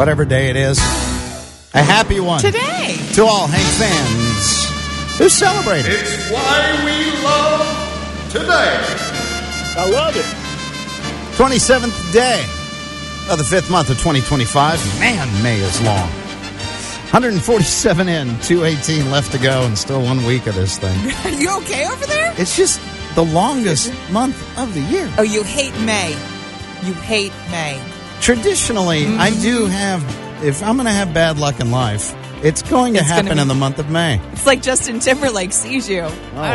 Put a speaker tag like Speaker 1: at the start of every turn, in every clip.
Speaker 1: whatever day it is. A happy one.
Speaker 2: Today.
Speaker 1: To all Hank fans who celebrate it.
Speaker 3: It's why we love today.
Speaker 4: I love it.
Speaker 1: 27th day of the 5th month of 2025. Man, May is long. 147 in, 218 left to go, and still 1 week of this thing.
Speaker 2: Are you okay over there?
Speaker 1: It's just the longest month of the year.
Speaker 2: Oh, you hate May. You hate May.
Speaker 1: Traditionally, I do have, if I'm going to have bad luck in life, it's going to happen in the month of May.
Speaker 2: It's like Justin Timberlake sees you.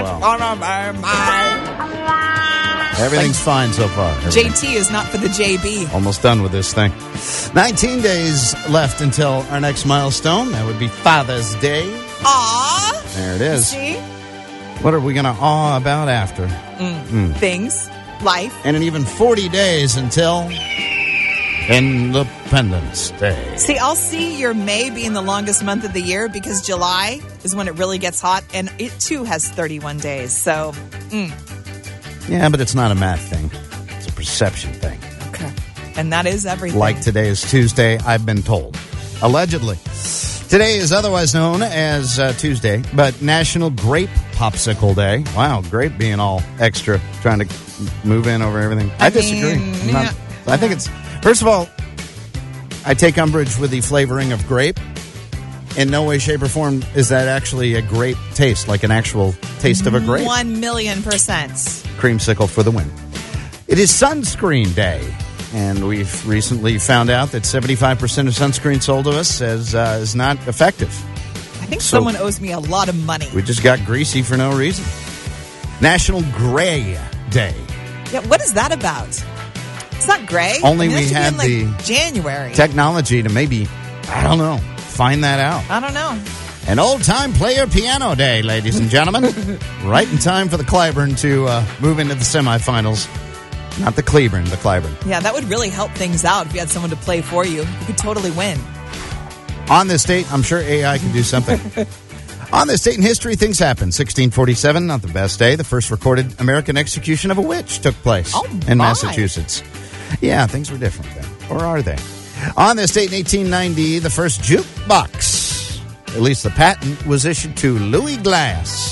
Speaker 1: Everything's fine so far.
Speaker 2: JT is not for the JB.
Speaker 1: Almost done with this thing. 19 days left until our next milestone. That would be Father's Day.
Speaker 2: Aww.
Speaker 1: There it is.
Speaker 2: See?
Speaker 1: What are we going to awe about after?
Speaker 2: Things. Life.
Speaker 1: And in even 40 days until Independence Day.
Speaker 2: See, I'll see your May being the longest month of the year because July is when it really gets hot, and it too has 31 days. So,
Speaker 1: Yeah, but it's not a math thing. It's a perception thing.
Speaker 2: okay. And that is everything.
Speaker 1: Like today is Tuesday, I've been told. Allegedly. Today is otherwise known as Tuesday, but National Grape Popsicle Day. Wow, grape being all extra, trying to move in over everything. I disagree. I think it's, first of all, I take umbrage with the flavoring of grape. In no way, shape, or form is that actually a grape taste, like an actual taste of a grape.
Speaker 2: 1,000,000%.
Speaker 1: Creamsicle for the win. It is Sunscreen Day, and we've recently found out that 75% of sunscreen sold to us is not effective.
Speaker 2: I think someone owes me a lot of money.
Speaker 1: We just got greasy for no reason. National Gray Day.
Speaker 2: Yeah, what is that about? It's not gray.
Speaker 1: Only
Speaker 2: that
Speaker 1: we
Speaker 2: should be
Speaker 1: had
Speaker 2: in,
Speaker 1: the
Speaker 2: January
Speaker 1: technology to maybe, I don't know, find that out.
Speaker 2: I don't know.
Speaker 1: An old-time player piano day, ladies and gentlemen. Right in time for the Clyburn to move into the semifinals. Not the Cleburne, the Clyburn.
Speaker 2: Yeah, that would really help things out if you had someone to play for you. You could totally win.
Speaker 1: On this date, I'm sure AI can do something. On this date in history, things happened. 1647, not the best day. The first recorded American execution of a witch took place in Massachusetts. Yeah, things were different then. Or are they? On this date in 1890, the first jukebox, at least the patent, was issued to Louis Glass.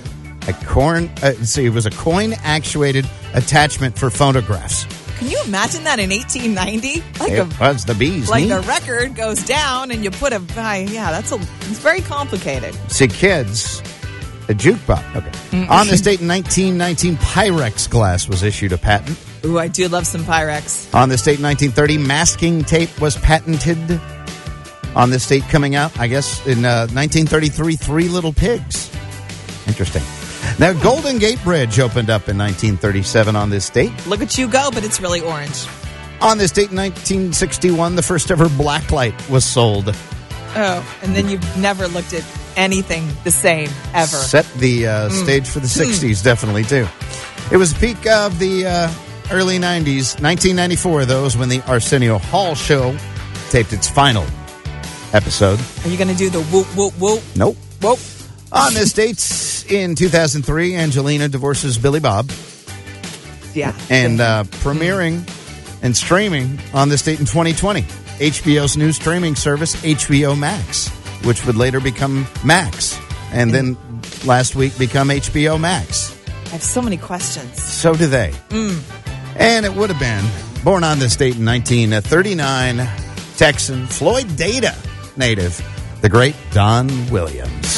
Speaker 1: It was a coin-actuated attachment for photographs.
Speaker 2: Can you imagine that in 1890?
Speaker 1: Was the bees.
Speaker 2: Like the record goes down and you put it's very complicated.
Speaker 1: See, kids, a jukebox. Okay. On this date in 1919, Pyrex glass was issued a patent.
Speaker 2: Ooh, I do love some Pyrex.
Speaker 1: On this date in 1930, masking tape was patented. On this date coming out, I guess, in 1933, Three Little Pigs. Interesting. Now, Golden Gate Bridge opened up in 1937 on this date.
Speaker 2: Look at you go, but it's really orange.
Speaker 1: On this date in 1961, the first ever blacklight was sold.
Speaker 2: Oh, and then you've never looked at anything the same ever.
Speaker 1: Set the stage for the 60s, definitely, too. It was the peak of the early 90s. 1994, though, was when the Arsenio Hall show taped its final episode.
Speaker 2: Are you going to do the whoop, whoop, whoop?
Speaker 1: Nope.
Speaker 2: Whoop.
Speaker 1: On this date in 2003, Angelina divorces Billy Bob.
Speaker 2: Yeah.
Speaker 1: And premiering and streaming on this date in 2020, HBO's new streaming service, HBO Max, which would later become Max, and then last week become HBO Max.
Speaker 2: I have so many questions.
Speaker 1: So do they. And it would have been born on this date in 1939, Texan, Floyd Data native, the great Don Williams.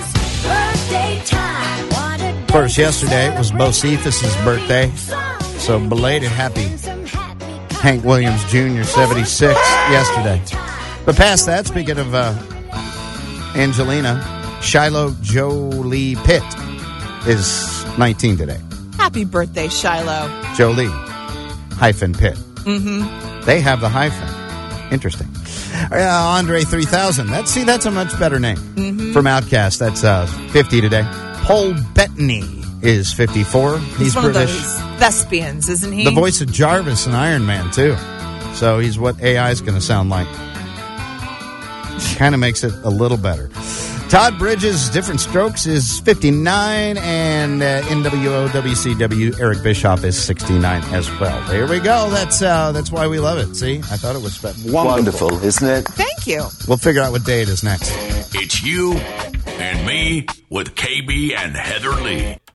Speaker 1: Of course, yesterday it was Bo Cephas' birthday, so belated happy Hank Williams Jr., 76, yesterday. But past that, speaking of Angelina, Shiloh Jolie Pitt is 19 today.
Speaker 2: Happy birthday, Shiloh.
Speaker 1: Jolie hyphen Pitt. Mm-hmm. They have the hyphen. Interesting. Andre 3000. That's a much better name from Outkast. That's 50 today. Paul Bettany is 54. He's
Speaker 2: one
Speaker 1: British.
Speaker 2: Of those thespians, isn't he?
Speaker 1: The voice of Jarvis in Iron Man, too. So he's what AI is going to sound like. Kind of makes it a little better. Todd Bridges, Different Strokes, is 59, and NWO WCW Eric Bischoff is 69 as well. There we go. That's why we love it. See, I thought it was
Speaker 5: wonderful, isn't it?
Speaker 2: Thank you.
Speaker 1: We'll figure out what day it is next.
Speaker 6: It's you and me with KB and Heather Lee.